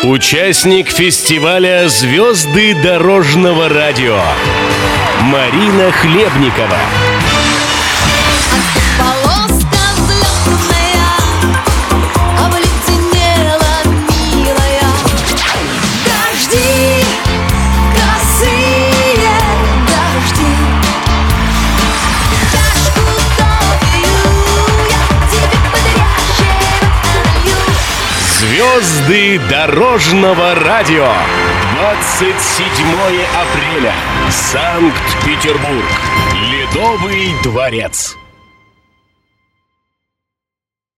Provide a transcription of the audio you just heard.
Участник фестиваля «Звезды дорожного радио» Марина Хлебникова. Полоска взлетная обледенела, милая. Дожди, косые дожди. Чашку допью, я тебе бодрящего налью. «Звезды дорожного радио». 27 апреля. Санкт-Петербург. Ледовый дворец.